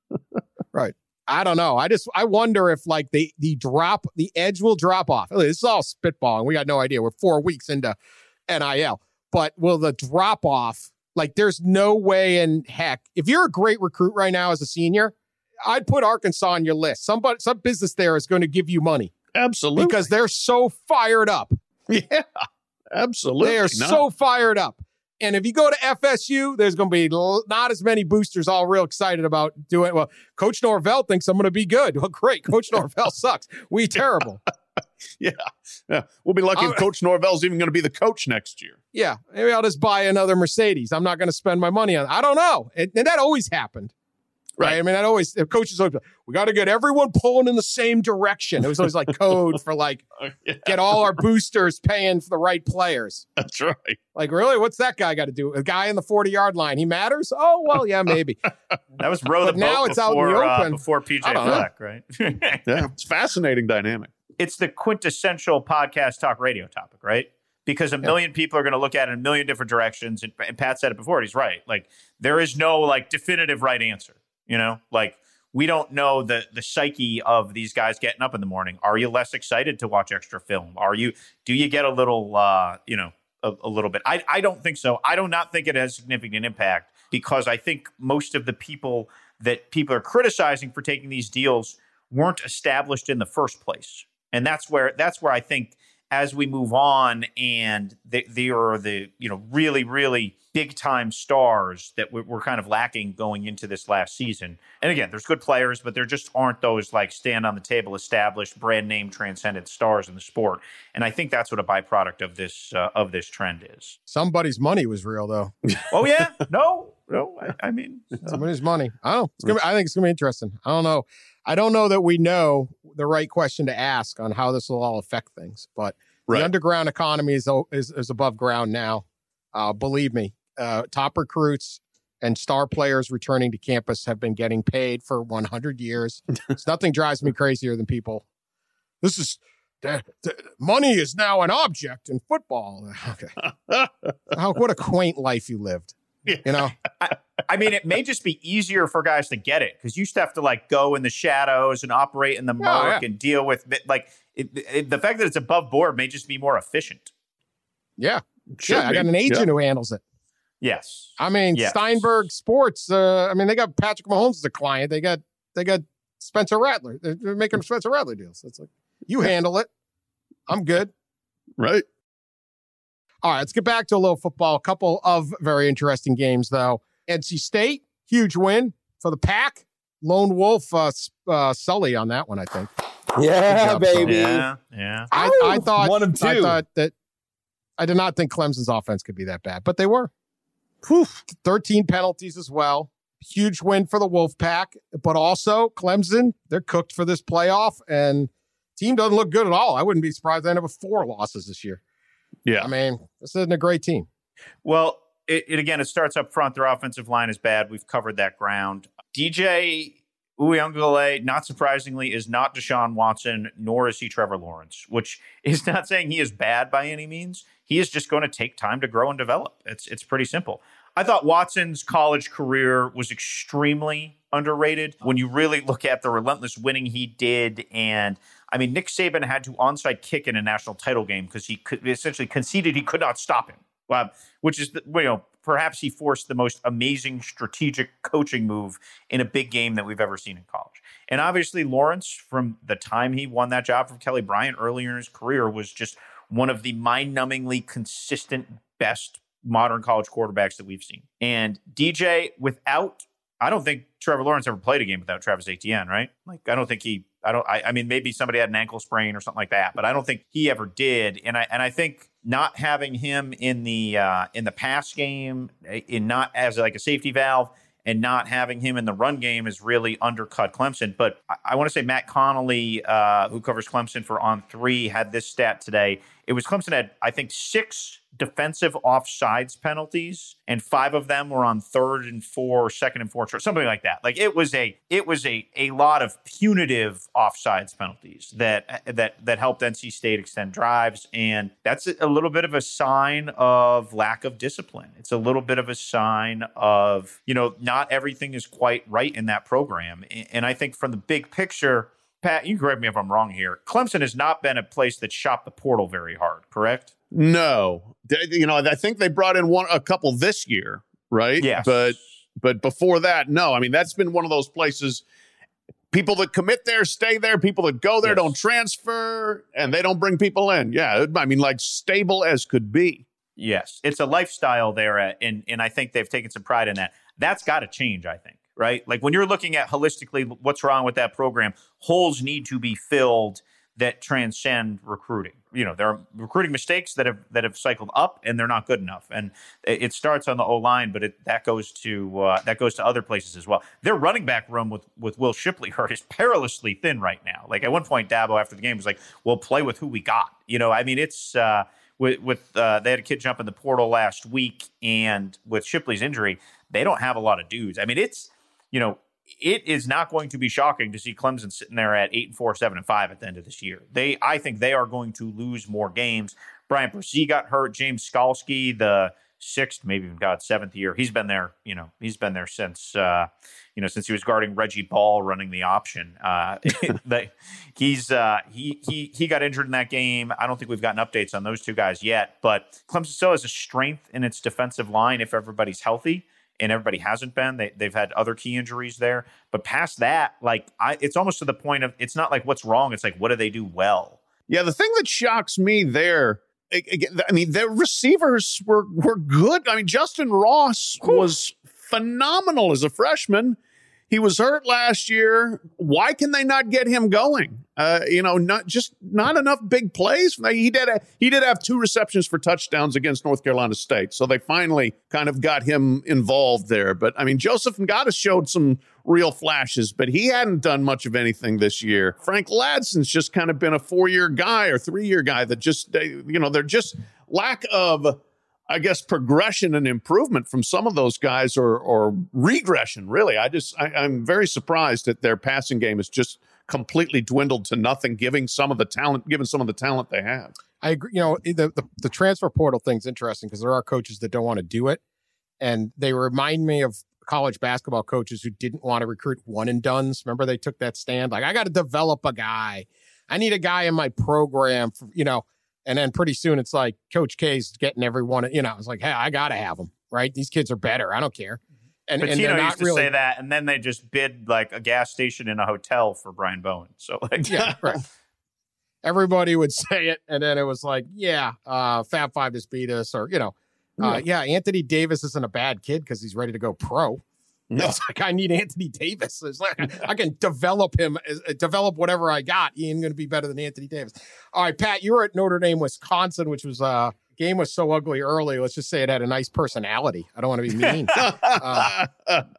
right. I don't know. I just I wonder if like the the drop the edge will drop off. This is all spitballing. We got no idea. We're four weeks into N I L, but will the drop off? Like, there's no way in heck. If you're a great recruit right now as a senior, I'd put Arkansas on your list. Somebody, some business there is going to give you money. Absolutely. Because they're so fired up. Yeah, absolutely. They are no. so fired up. And if you go to F S U, there's going to be l- not as many boosters all real excited about doing it. Well, Coach Norvell thinks I'm going to be good. Well, great. Coach Norvell sucks. We terrible. Yeah. yeah. We'll be lucky I'm, if Coach Norvell's even going to be the coach next year. Yeah. Maybe I'll just buy another Mercedes. I'm not going to spend my money on it. I don't know. And, and that always happened. Right. right. I mean, that always, the coaches always, we got to get everyone pulling in the same direction. It was always like code for like, oh, yeah. get all our boosters paying for the right players. That's right. Like, really? What's that guy got to do? A guy in the forty yard line. He matters? Oh, well, yeah, maybe. That was row the boat now it's before, out in the open. Uh, before P J Fleck, right? Yeah. It's a fascinating dynamic. It's the quintessential podcast talk radio topic, right? Because a million yeah. people are going to look at it in a million different directions. And, and Pat said it before. He's right. Like, there is no like definitive right answer. You know, like we don't know the the psyche of these guys getting up in the morning. Are you less excited to watch extra film? Are you, do you get a little, uh, you know, a, a little bit? I, I don't think so. I do not think it has significant impact because I think most of the people that people are criticizing for taking these deals weren't established in the first place. And that's where, that's where I think as we move on and they, they are the, you know, really, really big time stars that we're, we're kind of lacking going into this last season. And again, there's good players, but there just aren't those like stand on the table, established brand name, transcendent stars in the sport. And I think that's what a byproduct of this, uh, of this trend is. Somebody's money was real though. Oh yeah. No, no. I, I mean, somebody's money. I don't know. It's gonna be, I think it's gonna be interesting. I don't know. I don't know that we know the right question to ask on how this will all affect things, but right. the underground economy is, is, is above ground now. Uh, believe me, uh, top recruits and star players returning to campus have been getting paid for one hundred years. It's nothing drives me crazier than people. This is the, the, money is now an object in football. Okay. Oh, what a quaint life you lived. You know, I, I mean, it may just be easier for guys to get it because you used to have to like go in the shadows and operate in the murk oh, yeah. and deal with like it, it, the fact that it's above board may just be more efficient. Yeah. Yeah. Be. I got an agent yeah. who handles it. Yes. I mean, yes. Steinberg Sports. Uh, I mean, they got Patrick Mahomes as a client. They got they got Spencer Rattler. They're making Spencer Rattler deals. It's like, you handle it. I'm good. Right. All right, let's get back to a little football. A couple of very interesting games, though. N C State, huge win for the Pack. Lone Wolf, uh, uh, Sully on that one, I think. Yeah, job, baby. Sully. Yeah, yeah. I, I thought one of two. I thought that I did not think Clemson's offense could be that bad, but they were. Whew, thirteen penalties as well. Huge win for the Wolf Pack, but also Clemson, they're cooked for this playoff, and team doesn't look good at all. I wouldn't be surprised they end up with four losses this year. Yeah. I mean, this isn't a great team. Well, it, it again, it starts up front. Their offensive line is bad. We've covered that ground. D J Uiagalelei, not surprisingly, is not Deshaun Watson, nor is he Trevor Lawrence, which is not saying he is bad by any means. He is just going to take time to grow and develop. It's it's pretty simple. I thought Watson's college career was extremely underrated when you really look at the relentless winning he did. And I mean, Nick Saban had to onside kick in a national title game because he could, essentially conceded he could not stop him, uh, which is, the, you know, perhaps he forced the most amazing strategic coaching move in a big game that we've ever seen in college. And obviously Lawrence, from the time he won that job from Kelly Bryant earlier in his career, was just one of the mind-numbingly consistent best modern college quarterbacks that we've seen. And D J, without, I don't think Trevor Lawrence ever played a game without Travis Etienne, right? Like, I don't think he, I don't, I, I mean, maybe somebody had an ankle sprain or something like that, but I don't think he ever did. And I, and I think not having him in the, uh, in the pass game, in not as like a safety valve, and not having him in the run game has really undercut Clemson. But I, I want to say Matt Connolly, uh, who covers Clemson for On three, had this stat today. It was Clemson had, I think, six defensive offsides penalties, and five of them were on third and four, second and four, something like that. Like it was a it was a a lot of punitive offsides penalties that that that helped N C State extend drives, and that's a little bit of a sign of lack of discipline. It's a little bit of a sign of, you know, not everything is quite right in that program. And I think from the big picture, Pat, you can correct me if I'm wrong here, Clemson has not been a place that shopped the portal very hard, correct? No. You know, I think they brought in one a couple this year, right? Yes. But but before that, no. I mean, that's been one of those places, people that commit there stay there, people that go there yes. don't transfer, and they don't bring people in. Yeah, I mean, like stable as could be. Yes. It's a lifestyle there, at, and, and I think they've taken some pride in that. That's got to change, I think. Right? Like when you're looking at holistically what's wrong with that program, holes need to be filled that transcend recruiting. You know, there are recruiting mistakes that have that have cycled up, and they're not good enough. And it starts on the O-line, but it, that goes to uh, that goes to other places as well. Their running back room with with Will Shipley hurt is perilously thin right now. Like at one point, Dabo after the game was like, "We'll play with who we got." You know, I mean, it's uh, with with uh, they had a kid jump in the portal last week, and with Shipley's injury, they don't have a lot of dudes. I mean, it's you know. It is not going to be shocking to see Clemson sitting there at eight and four, seven and five at the end of this year. They, I think, they are going to lose more games. Brian Brzee got hurt. James Skalski, the sixth, maybe even got seventh year. He's been there. You know, he's been there since uh, you know since he was guarding Reggie Ball running the option. Uh, the, he's uh, he he he got injured in that game. I don't think we've gotten updates on those two guys yet. But Clemson still has a strength in its defensive line if everybody's healthy. And everybody hasn't been. They, they've had other key injuries there. But past that, like, I, it's almost to the point of, it's not like what's wrong. It's like, what do they do well? Yeah, the thing that shocks me there, I mean, their receivers were, were good. I mean, Justin Ross was phenomenal as a freshman. He was hurt last year. Why can they not get him going? Uh, you know, not just not enough big plays. He did a, he did have two receptions for touchdowns against North Carolina State, so they finally kind of got him involved there. But I mean, Joseph Ngata showed some real flashes, but he hadn't done much of anything this year. Frank Ladson's just kind of been a four-year guy or three-year guy that just, they, you know, they're just lack of, I guess, progression and improvement from some of those guys, or or regression, really. I just, I, I'm very surprised that their passing game is just completely dwindled to nothing, giving some of the talent, given some of the talent they have. I agree. You know, the, the, the transfer portal thing's interesting because there are coaches that don't want to do it. And they remind me of college basketball coaches who didn't want to recruit one and dones. Remember, they took that stand like, I got to develop a guy. I need a guy in my program, for, you know, and then pretty soon it's like Coach K's getting everyone, you know, it's like, hey, I got to have them, right? These kids are better. I don't care. And, but and Tino they're not used to really... say that, and then they just bid like a gas station in a hotel for Brian Bowen. So like, yeah, right. Everybody would say it, and then it was like, yeah, uh, Fab Five just beat us, or you know, uh, yeah. yeah, Anthony Davis isn't a bad kid because he's ready to go pro. No. It's like I need Anthony Davis. It's like I can develop him, uh, develop whatever I got. He ain't going to be better than Anthony Davis. All right, Pat, you were at Notre Dame, Wisconsin, which was uh game was so ugly early. Let's just say it had a nice personality. I don't want to be mean. uh,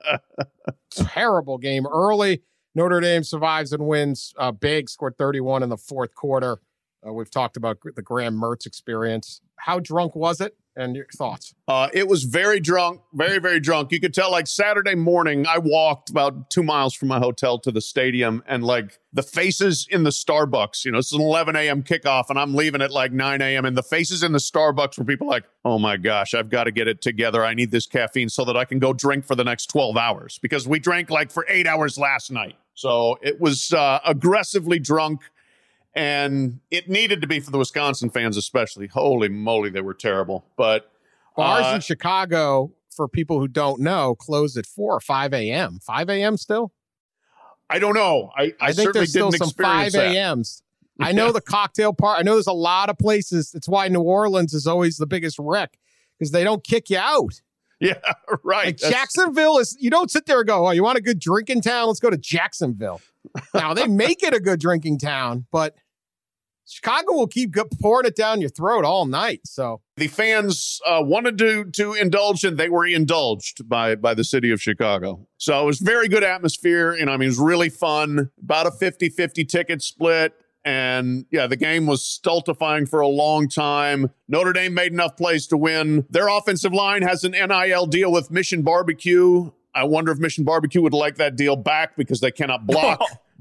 terrible game early. Notre Dame survives and wins uh, big, scored thirty-one in the fourth quarter. Uh, we've talked about the Graham Mertz experience. How drunk was it? And your thoughts? Uh, it was very drunk, very, very drunk. You could tell, like, Saturday morning, I walked about two miles from my hotel to the stadium, and, like, the faces in the Starbucks, you know, it's an eleven a.m. kickoff, and I'm leaving at, like, nine a.m., and the faces in the Starbucks were people like, oh, my gosh, I've got to get it together. I need this caffeine so that I can go drink for the next twelve hours, because we drank, like, for eight hours last night. So it was uh, aggressively drunk. And it needed to be for the Wisconsin fans, especially. Holy moly, they were terrible. But bars uh, in Chicago, for people who don't know, closed at four or five a.m. five a.m. still? I don't know. I, I, I think there's still some five a.m.s. I know the cocktail part. I know there's a lot of places. That's why New Orleans is always the biggest wreck, because they don't kick you out. Yeah, right. Like Jacksonville is, you don't sit there and go, oh, you want a good drinking town? Let's go to Jacksonville. Now, they make it a good drinking town, but Chicago will keep pouring it down your throat all night. So the fans uh, wanted to to indulge, and they were indulged by by the city of Chicago. So it was very good atmosphere. And I mean, it was really fun. About a fifty-fifty ticket split. And yeah, the game was stultifying for a long time. Notre Dame made enough plays to win. Their offensive line has an N I L deal with Mission Barbecue. I wonder if Mission Barbecue would like that deal back because they cannot block.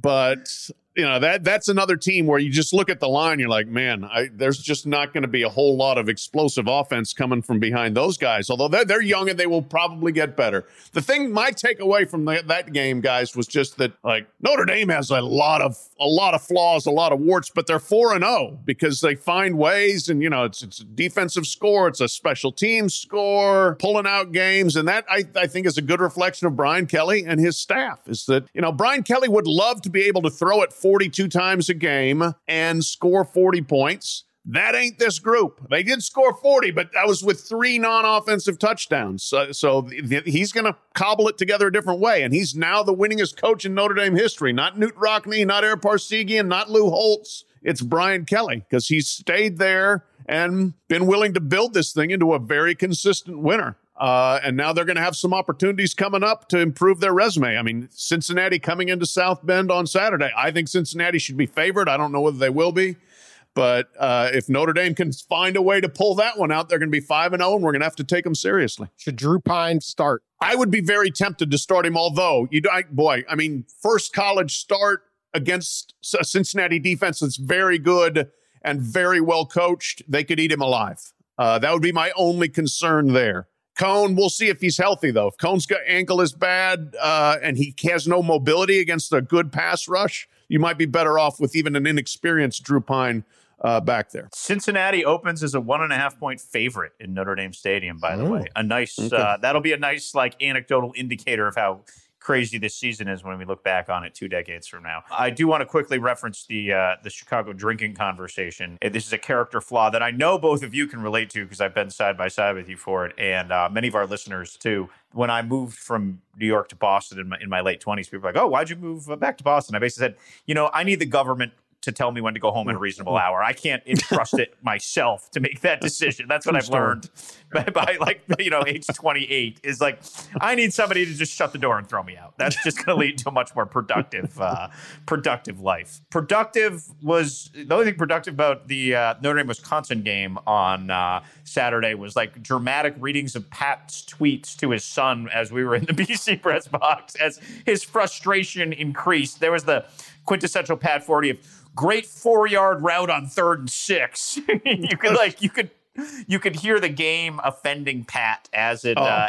But you know, that that's another team where you just look at the line, you're like, man, I, there's just not going to be a whole lot of explosive offense coming from behind those guys. Although they're, they're young and they will probably get better. The thing, my takeaway from the, that game, guys, was just that like Notre Dame has a lot of a lot of flaws, a lot of warts, but they're four and zero because they find ways. And you know, it's it's a defensive score, it's a special team score, pulling out games, and that I I think is a good reflection of Brian Kelly and his staff. Is that you know Brian Kelly would love to be able to throw it forty-two times a game and score forty points. That ain't this group. They did score forty, but that was with three non-offensive touchdowns. So, so th- he's going to cobble it together a different way. And he's now the winningest coach in Notre Dame history. Not Newt Rockne, not Eric Parsegian, not Lou Holtz. It's Brian Kelly because he's stayed there and been willing to build this thing into a very consistent winner. Uh, and now they're going to have some opportunities coming up to improve their resume. I mean, Cincinnati coming into South Bend on Saturday. I think Cincinnati should be favored. I don't know whether they will be. But uh, if Notre Dame can find a way to pull that one out, they're going to be five and oh, and we're going to have to take them seriously. Should Drew Pine start? I would be very tempted to start him, although, you I, boy, I mean, first college start against a Cincinnati defense that's very good and very well coached. They could eat him alive. Uh, that would be my only concern there. Cone, we'll see if he's healthy, though. If Cone's ankle is bad uh, and he has no mobility against a good pass rush, you might be better off with even an inexperienced Drew Pine uh, back there. Cincinnati opens as a one and a half point favorite in Notre Dame Stadium, by the Oh, way. A nice, okay. uh, that'll be a nice, like, anecdotal indicator of how crazy this season is when we look back on it two decades from now. I do want to quickly reference the uh, the Chicago drinking conversation. This is a character flaw that I know both of you can relate to because I've been side by side with you for it, and uh, many of our listeners too. When I moved from New York to Boston in my, in my late twenties, people were like, oh, why'd you move back to Boston? I basically said, you know, I need the government to tell me when to go home at a reasonable hour. I can't entrust it myself to make that decision. That's what I've learned by, by like, you know, age twenty-eight is like, I need somebody to just shut the door and throw me out. That's just going to lead to a much more productive, uh, productive life. Productive was, the only thing productive about the uh, Notre Dame Wisconsin game on uh, Saturday was like dramatic readings of Pat's tweets to his son as we were in the B C press box, as his frustration increased. There was the quintessential Pat Forde of great four-yard route on third and six. you could like you could you could hear the game offending Pat as it. Oh. Uh,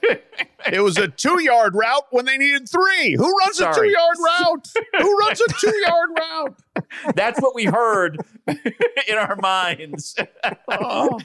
it was a two-yard route when they needed three. Who runs Sorry. a two-yard route? Who runs a two-yard route? That's what we heard in our minds. Oh.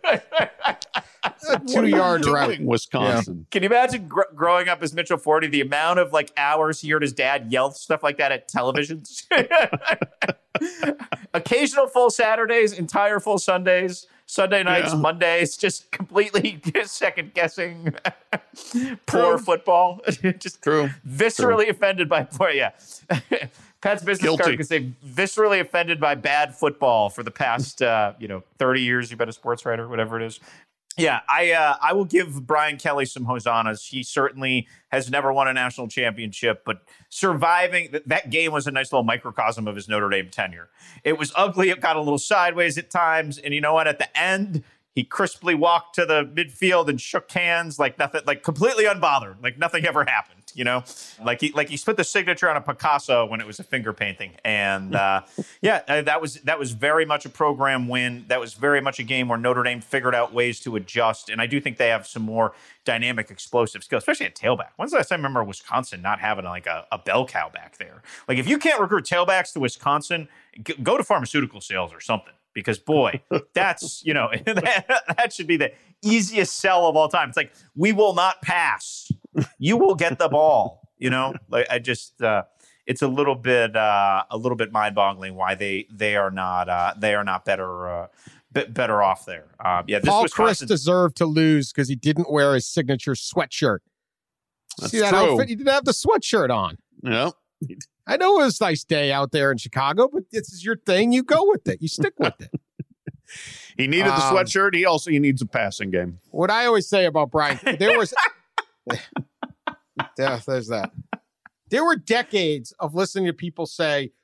A two-yard route, Wisconsin. Yeah. Can you imagine gr- growing up as Mitchell Forde, the amount of like hours he heard his dad yell stuff like that at televisions? Occasional full Saturdays, entire full Sundays, Sunday nights, yeah. Mondays, just completely second guessing poor football. Just True. viscerally True. offended by poor. Yeah. Pat's business Guilty. card can say viscerally offended by bad football for the past, uh, you know, thirty years. You've been a sports writer, whatever it is. Yeah, I uh, I will give Brian Kelly some hosannas. He certainly has never won a national championship, but surviving th- that game was a nice little microcosm of his Notre Dame tenure. It was ugly. It got a little sideways at times. And you know what? At the end, he crisply walked to the midfield and shook hands like nothing, like completely unbothered, like nothing ever happened. You know, like he like he put the signature on a Picasso when it was a finger painting, and uh, yeah, uh, that was that was very much a program win. That was very much a game where Notre Dame figured out ways to adjust, and I do think they have some more dynamic, explosive skills, especially at tailback. When's the last time I remember Wisconsin not having like a, a bell cow back there? Like if you can't recruit tailbacks to Wisconsin, g- go to pharmaceutical sales or something. Because, boy, that's, you know, that, that should be the easiest sell of all time. It's like, we will not pass. You will get the ball, you know? Like, I just, uh, it's a little bit, uh, a little bit mind-boggling why they they are not, uh, they are not better, uh, bit better off there. Uh, yeah, this Paul Wisconsin- Chryst deserved to lose because he didn't wear his signature sweatshirt. That's See that true. outfit? He didn't have the sweatshirt on. Yeah. I know it was a nice day out there in Chicago, but this is your thing. You go with it. You stick with it. He needed the Um, sweatshirt. He also he needs a passing game. What I always say about Brian, there was, yeah, there's that. There were decades of listening to people say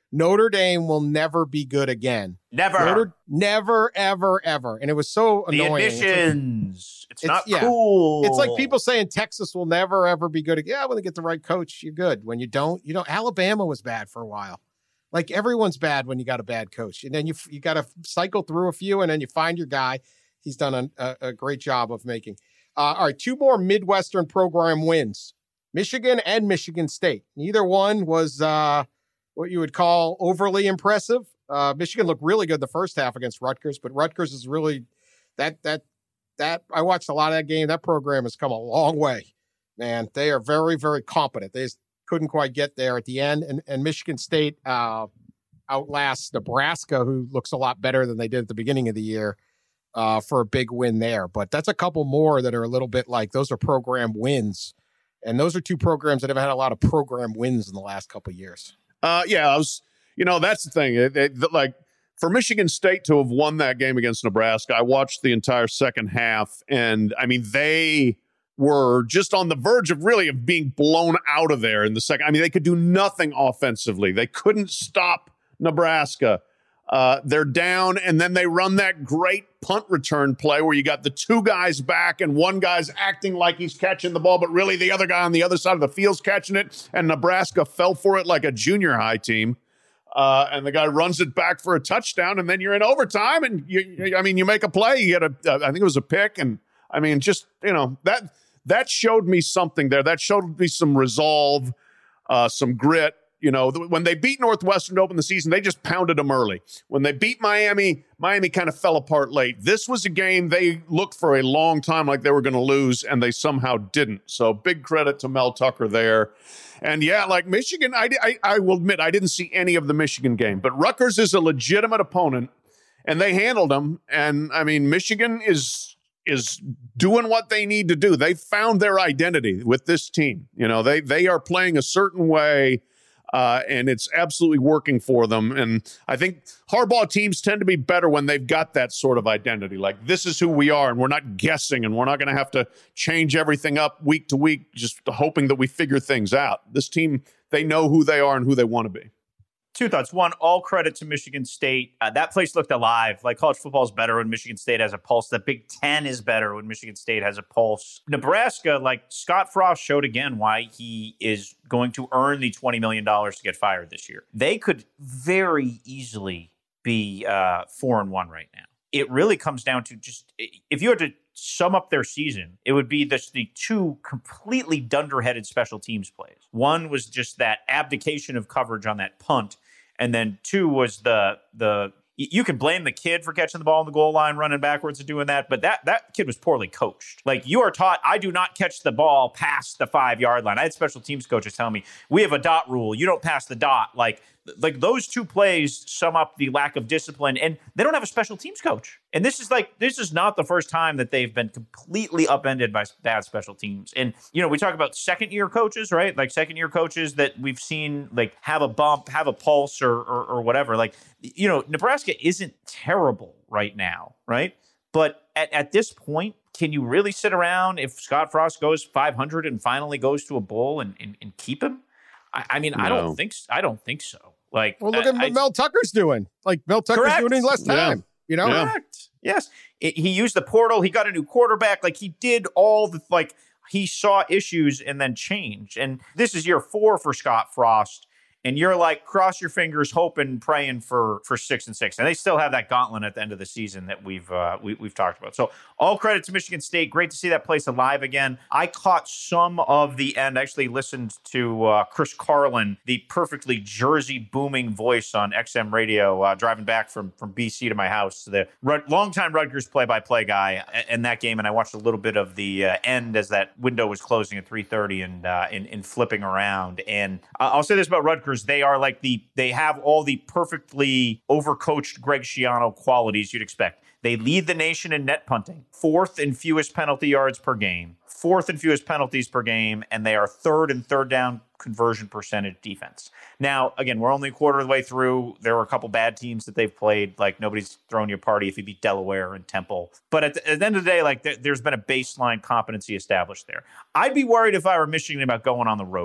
Notre Dame will never be good again. Never. Notre, never, ever, ever. And it was so the annoying. admissions. It's, it's not yeah. cool. It's like people saying Texas will never, ever be good again. Yeah, when they get the right coach, you're good. When you don't, you know, Alabama was bad for a while. Like everyone's bad when you got a bad coach. And then you you got to cycle through a few and then you find your guy. He's done a, a, a great job of making. Uh, all right, two more Midwestern program wins. Michigan and Michigan State. Neither one was uh, what you would call overly impressive. Uh, Michigan looked really good the first half against Rutgers, but Rutgers is really that that that I watched a lot of that game. That program has come a long way, man. They are very, very competent. They just couldn't quite get there at the end. And and Michigan State uh, outlasts Nebraska, who looks a lot better than they did at the beginning of the year, uh, for a big win there. But that's a couple more that are a little bit like those are program wins. And those are two programs that have had a lot of program wins in the last couple of years. Uh, yeah, I was, you know, that's the thing. It, it, like for Michigan State to have won that game against Nebraska, I watched the entire second half, and I mean, they were just on the verge of really of being blown out of there in the second. I mean, they could do nothing offensively. They couldn't stop Nebraska. Uh, they're down, and then they run that great punt return play where you got the two guys back and one guy's acting like he's catching the ball, but really the other guy on the other side of the field's catching it, and Nebraska fell for it like a junior high team. Uh, and the guy runs it back for a touchdown, and then you're in overtime, and you, I mean, you make a play, you get a, uh, I think it was a pick, and I mean, just, you know, that that showed me something there. That showed me some resolve, uh, some grit. You know, when they beat Northwestern to open the season, they just pounded them early. When they beat Miami, Miami kind of fell apart late. This was a game they looked for a long time like they were going to lose, and they somehow didn't. So big credit to Mel Tucker there. And yeah, like Michigan, I, I, I will admit I didn't see any of the Michigan game, but Rutgers is a legitimate opponent, and they handled them. And I mean, Michigan is is doing what they need to do. They found their identity with this team. You know, they they are playing a certain way. Uh, and it's absolutely working for them. And I think Harbaugh teams tend to be better when they've got that sort of identity. Like, this is who we are, and we're not guessing, and we're not going to have to change everything up week to week, just hoping that we figure things out. This team, they know who they are and who they want to be. Two thoughts. One, all credit to Michigan State. Uh, that place looked alive. Like, college football is better when Michigan State has a pulse. The Big Ten is better when Michigan State has a pulse. Nebraska, like Scott Frost showed again why he is going to earn the twenty million dollars to get fired this year. They could very easily be uh, four and one right now. It really comes down to just, if you had to sum up their season, it would be this, the two completely dunderheaded special teams plays. One was just that abdication of coverage on that punt. And then two was the, the you can blame the kid for catching the ball on the goal line, running backwards and doing that. But that, that kid was poorly coached. Like, you are taught, I do not catch the ball past the five yard line. I had special teams coaches tell me, we have a dot rule. You don't pass the dot. Like, Like those two plays sum up the lack of discipline, and they don't have a special teams coach. And this is like, this is not the first time that they've been completely upended by bad special teams. And, you know, we talk about second year coaches, right? Like second year coaches that we've seen like have a bump, have a pulse or, or, or whatever. Like, you know, Nebraska isn't terrible right now, right? But at, at this point, can you really sit around if Scott Frost goes five hundred and finally goes to a bowl and, and, and keep him? I, I mean, no. I don't think I don't think so. Like, well, look at I, what I, Mel Tucker's doing. Like, Mel Tucker's correct. doing it in less time. Yeah. You know, yeah. Correct. Yes, it, he used the portal. He got a new quarterback. Like, he did all the like. He saw issues and then changed. And this is year four for Scott Frost. And you're like, cross your fingers, hoping, praying for for six and six. And they still have that gauntlet at the end of the season that we've uh, we, we've talked about. So all credit to Michigan State. Great to see that place alive again. I caught some of the end. I actually listened to uh, Chris Carlin, the perfectly Jersey booming voice on X M radio, uh, driving back from from B C to my house. The Rut- longtime Rutgers play-by-play guy in that game, and I watched a little bit of the uh, end as that window was closing at three thirty and uh, in, in flipping around. And I'll say this about Rutgers. They are like the, they have all the perfectly overcoached Greg Schiano qualities you'd expect. They lead the nation in net punting, fourth in fewest penalty yards per game, fourth in fewest penalties per game, and they are third in third down conversion percentage defense. Now, again, we're only a quarter of the way through. There were a couple bad teams that they've played. Like, nobody's throwing you a party if you beat Delaware and Temple. But at the, at the end of the day, like, th- there's been a baseline competency established there. I'd be worried if I were Michigan about going on the road.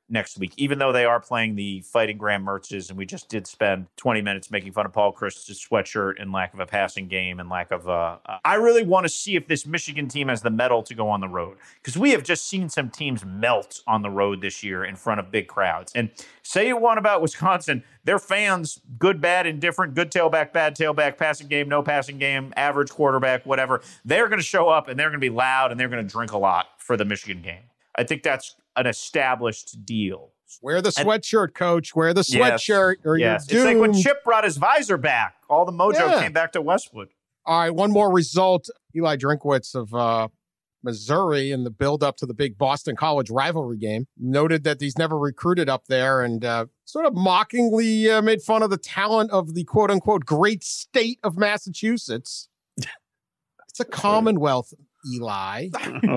next week, even though they are playing the Fighting Graham Mertzes, and we just did spend twenty minutes making fun of Paul Chryst's sweatshirt and lack of a passing game and lack of uh, uh I really want to see if this Michigan team has the mettle to go on the road, because we have just seen some teams melt on the road this year in front of big crowds. And say you want about Wisconsin, their fans, good, bad, indifferent, good tailback, bad tailback, passing game, no passing game, average quarterback, whatever, they're going to show up and they're going to be loud and they're going to drink a lot for the Michigan game. I think that's an established deal. Wear the sweatshirt, and, coach. Wear the sweatshirt, yes, or yes. you're doomed. It's like when Chip brought his visor back. All the mojo yeah. came back to Westwood. All right, one more result. Eli Drinkwitz of uh, Missouri in the build-up to the big Boston College rivalry game noted that he's never recruited up there and uh, sort of mockingly uh, made fun of the talent of the quote-unquote great state of Massachusetts. It's a Commonwealth, Eli.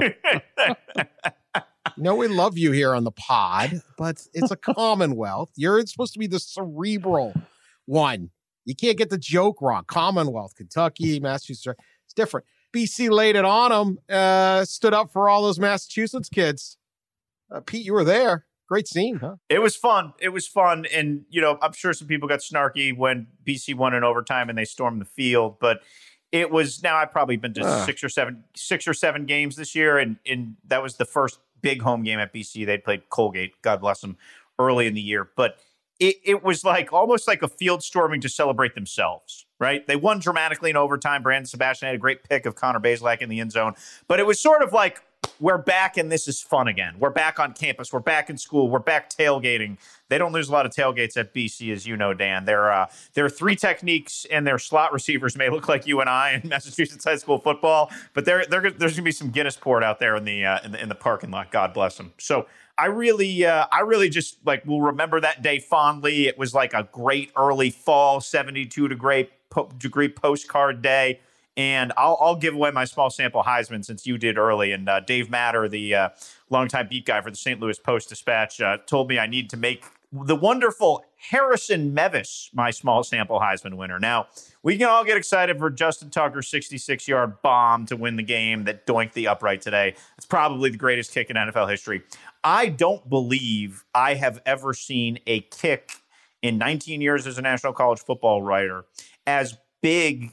You know, we love you here on the pod, but it's a Commonwealth. You're supposed to be the cerebral one. You can't get the joke wrong. Commonwealth, Kentucky, Massachusetts, it's different. B C laid it on them, uh, stood up for all those Massachusetts kids. Uh, Pete, you were there. Great scene, huh? It was fun. It was fun. And, you know, I'm sure some people got snarky when B C won in overtime and they stormed the field, but it was, now I've probably been to uh. six or seven, six or seven games this year. And, and that was the first big home game at B C. They'd played Colgate, God bless them, early in the year. But it, it was like almost like a field storming to celebrate themselves, right? They won dramatically in overtime. Brandon Sebastian had a great pick of Connor Bazelak in the end zone. But it was sort of like, we're back and this is fun again. We're back on campus. We're back in school. We're back tailgating. They don't lose a lot of tailgates at B C, as you know, Dan. There, uh, there are three techniques, and their slot receivers may look like you and I in Massachusetts high school football, but there, there there's going to be some Guinness poured out there in the, uh, in the in the parking lot. God bless them. So I really, uh, I really just like will remember that day fondly. It was like a great early fall, seventy-two degree po- degree postcard day. And I'll, I'll give away my small sample Heisman since you did early. And uh, Dave Matter, the uh, longtime beat guy for the Saint Louis Post-Dispatch, uh, told me I need to make the wonderful Harrison Mevis my small sample Heisman winner. Now, we can all get excited for Justin Tucker's sixty-six-yard bomb to win the game that doinked the upright today. It's probably the greatest kick in N F L history. I don't believe I have ever seen a kick in nineteen years as a national college football writer as big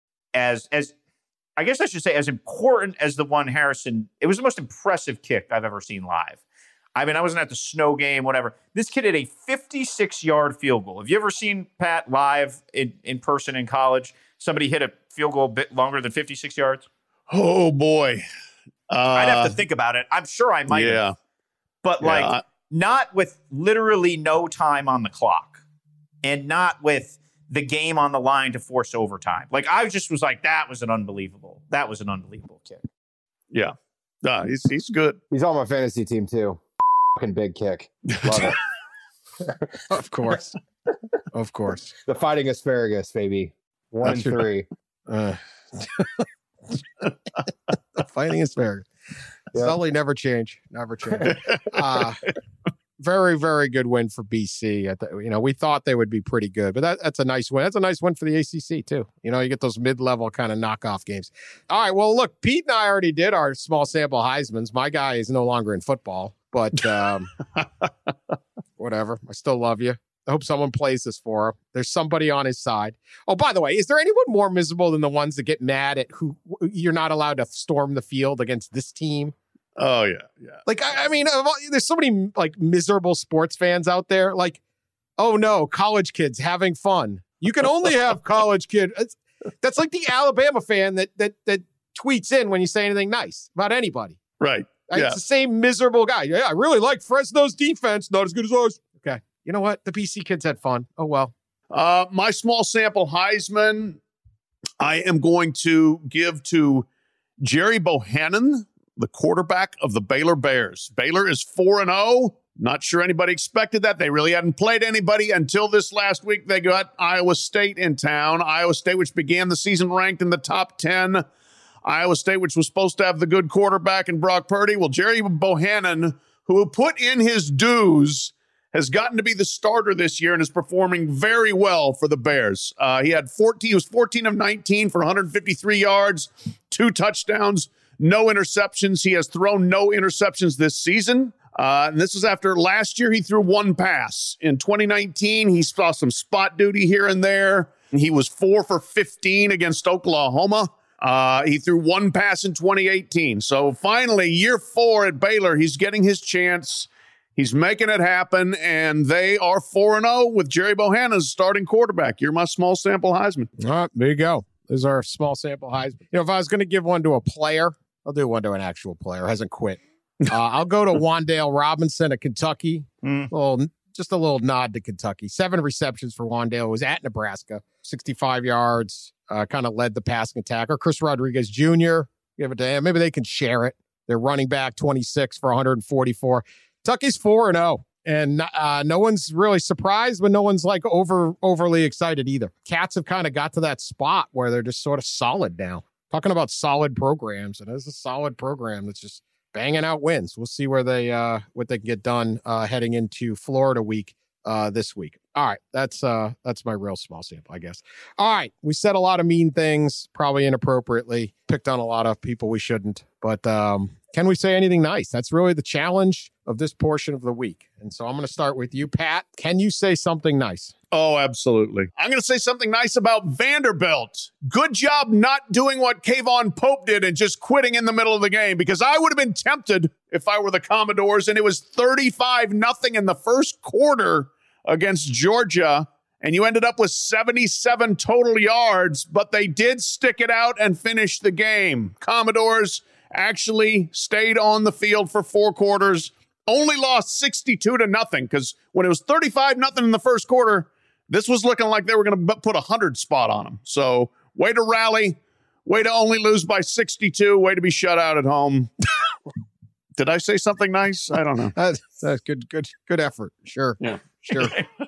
as, as I guess I should say, as important as the one Harrison. It was the most impressive kick I've ever seen live. I mean, I wasn't at the snow game, whatever. This kid had a fifty-six-yard field goal. Have you ever seen, Pat, live in, in person in college, somebody hit a field goal a bit longer than fifty-six yards? Oh, boy. Uh, I'd have to think about it. I'm sure I might yeah. have. But, yeah. like, not with literally no time on the clock and not with the game on the line to force overtime. Like, I just was like, that was an unbelievable. That was an unbelievable kick. Yeah. No, he's, he's good. He's on my fantasy team, too. Fucking big kick. Love it. Of course. Of course. The Fighting Asparagus, baby. One That's and three. Uh, the Fighting Asparagus. Yeah. Sully never change. Never change. Uh, very, very good win for B C. At the, you know, we thought they would be pretty good, but that, that's a nice win. That's a nice win for the A C C, too. You know, you get those mid-level kind of knockoff games. All right, well, look, Pete and I already did our small sample Heismans. My guy is no longer in football, but um, whatever. I still love you. I hope someone plays this for him. There's somebody on his side. Oh, by the way, is there anyone more miserable than the ones that get mad at who you're not allowed to storm the field against this team? Oh, yeah, yeah. Like, I, I mean, there's so many, like, miserable sports fans out there. Like, oh, no, college kids having fun. You can only have college kids. That's like the Alabama fan that that that tweets in when you say anything nice about anybody. Right. Yeah. It's the same miserable guy. Yeah, I really like Fresno's defense. Not as good as ours. Okay. You know what? The B C kids had fun. Oh, well. Uh, my small sample Heisman, I am going to give to Jerry Bohannon, the quarterback of the Baylor Bears. Baylor is four and oh. Not sure anybody expected that. They really hadn't played anybody until this last week. They got Iowa State in town. Iowa State, which began the season ranked in the top ten. Iowa State, which was supposed to have the good quarterback in Brock Purdy. Well, Jerry Bohannon, who put in his dues, has gotten to be the starter this year and is performing very well for the Bears. Uh, he had fourteen, he was fourteen of nineteen for one hundred fifty-three yards, two touchdowns, no interceptions. He has thrown no interceptions this season. Uh, and this was after last year he threw one pass. In twenty nineteen, he saw some spot duty here and there. He was four for fifteen against Oklahoma. Uh, he threw one pass in twenty eighteen. So finally, year four at Baylor, he's getting his chance. He's making it happen, and they are four and oh with Jerry Bohanna as starting quarterback. You're my small sample Heisman. All right, there you go. There's our small sample Heisman. You know, if I was going to give one to a player, I'll do one to an actual player. Hasn't quit. Uh, I'll go to Wan'Dale Robinson of Kentucky. Mm. Well, just a little nod to Kentucky. Seven receptions for Wan'Dale. Was at Nebraska. sixty-five yards. Uh, kind of led the passing attack. Or Chris Rodriguez Junior Give it to him. Maybe they can share it. They're running back twenty-six for one hundred forty-four. Kentucky's four and oh. And uh, no one's really surprised, but no one's like over overly excited either. Cats have kind of got to that spot where they're just sort of solid now. Talking about solid programs, and it's a solid program that's just banging out wins. We'll see where they uh, what they can get done uh, heading into Florida week uh, this week. All right, that's uh, that's my real small sample, I guess. All right, we said a lot of mean things, probably inappropriately, picked on a lot of people we shouldn't, but um, can we say anything nice? That's really the challenge of this portion of the week. And so I'm going to start with you, Pat. Can you say something nice? Oh, absolutely. I'm going to say something nice about Vanderbilt. Good job not doing what Kayvon Pope did and just quitting in the middle of the game, because I would have been tempted if I were the Commodores, and it was thirty-five nothing in the first quarter against Georgia, and you ended up with seventy-seven total yards, but they did stick it out and finish the game. Commodores actually stayed on the field for four quarters, only lost sixty-two to nothing, because when it was thirty-five nothing in the first quarter, this was looking like they were going to put a hundred spot on them. So way to rally, way to only lose by sixty-two, way to be shut out at home. Did I say something nice? I don't know. That's, that's good, good, good effort. Sure. Yeah. Sure.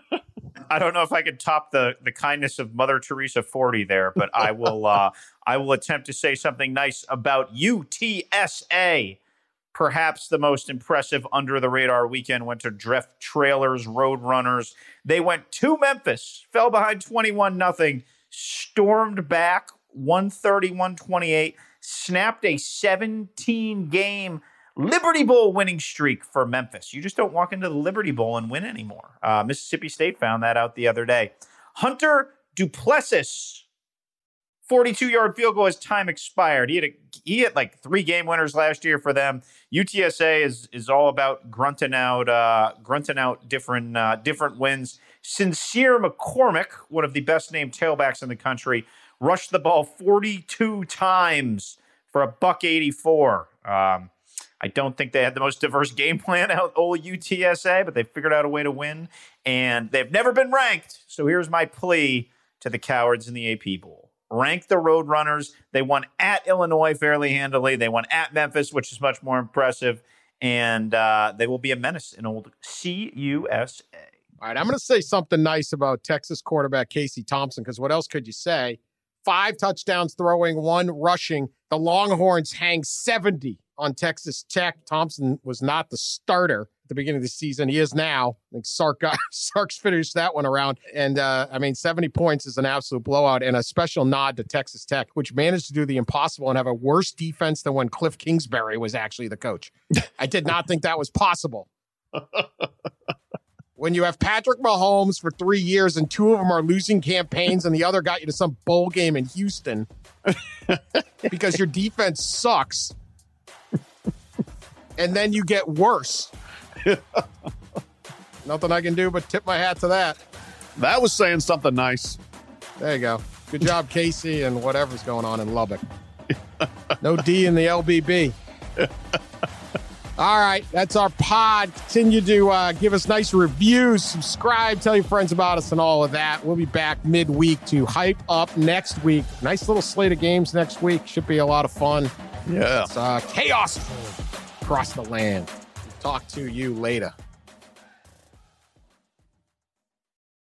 I don't know if I could top the the kindness of Mother Teresa forty there, but I will uh, I will attempt to say something nice about U T S A. Perhaps the most impressive under the radar weekend went to Dreft Trailers, Roadrunners. They went to Memphis, fell behind twenty-one nothing, stormed back one thirty, one twenty-eight, snapped a seventeen game Liberty Bowl winning streak for Memphis. You just don't walk into the Liberty Bowl and win anymore. Uh, Mississippi State found that out the other day. Hunter Duplessis, forty-two-yard field goal as time expired. He had a, he had like three game winners last year for them. U T S A is is all about grunting out uh, grunting out different uh, different wins. Sincere McCormick, one of the best named tailbacks in the country, rushed the ball forty-two times for a buck eighty-four. Um, I don't think they had the most diverse game plan out old U T S A, but they figured out a way to win, and they've never been ranked. So here's my plea to the cowards in the A P Bowl. Rank the Roadrunners. They won at Illinois fairly handily. They won at Memphis, which is much more impressive, and uh, they will be a menace in old C U S A. All right, I'm going to say something nice about Texas quarterback Casey Thompson, because what else could you say? Five touchdowns throwing, one rushing. The Longhorns hang seventy on Texas Tech. Thompson was not the starter at the beginning of the season. He is now. I think Sark got, Sark's finished that one around. And, uh, I mean, seventy points is an absolute blowout, and a special nod to Texas Tech, which managed to do the impossible and have a worse defense than when Cliff Kingsbury was actually the coach. I did not think that was possible. When you have Patrick Mahomes for three years and two of them are losing campaigns and the other got you to some bowl game in Houston because your defense sucks, and then you get worse. Nothing I can do but tip my hat to that. That was saying something nice. There you go. Good job, Casey, and whatever's going on in Lubbock. No D in the L B B. All right, that's our pod. Continue to uh, give us nice reviews, subscribe, tell your friends about us and all of that. We'll be back midweek to hype up next week. Nice little slate of games next week. Should be a lot of fun. Yeah. It's uh, chaos across the land. Talk to you later.